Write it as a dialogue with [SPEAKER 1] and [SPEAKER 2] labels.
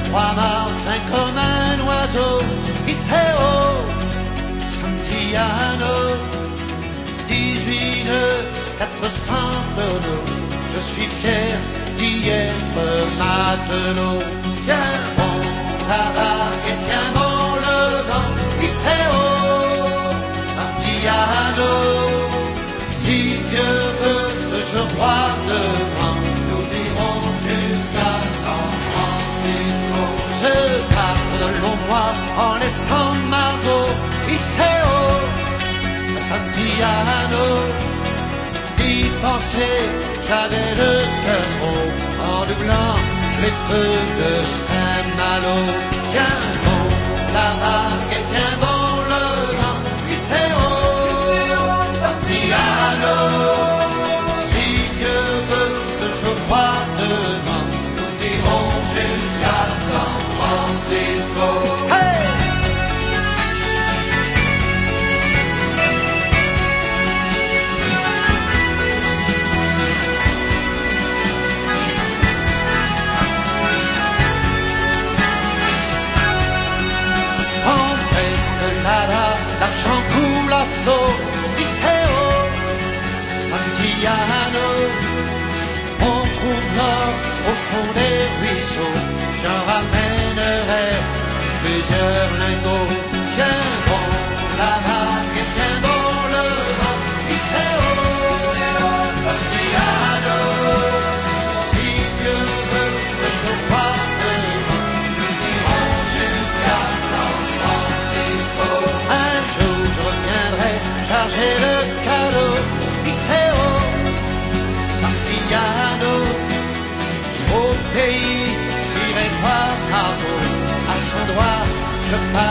[SPEAKER 1] trois marins comme un oiseau. Iseo, Santiano, 18 nœuds, 400 tonneaux. Je suis fier d'y être matelot. Tiens bon la vague et tiens bon le vent. Iseo, Santiano, si Dieu veut que je croie devant, nous irons jusqu'à San Francisco. Je garde de longs mois en laissant Margot. Iseo, Santiano, d'y penser, j'avais le cœur gros en doublant les feux de Saint-Malo. Tiens bon la vague et tiens bon le vent. Iseo, Santiano, si Dieu veut que je croie devant, nous irons jusqu'à San Francisco. Hey! L'argent coule à flot. Iseo, Santiano, on trouve l'or au fond des ruisseaux. J'en ramènerai plusieurs lingots. Tiens bon la vague et tiens bon le vent. Iseo, Santiano, si Dieu veut que je croie devant, nous irons jusqu'à San Francisco. Un jour je reviendrai charger le cadeau. Iseo, Santiano, au pays tiré par Margot. À son droit je passe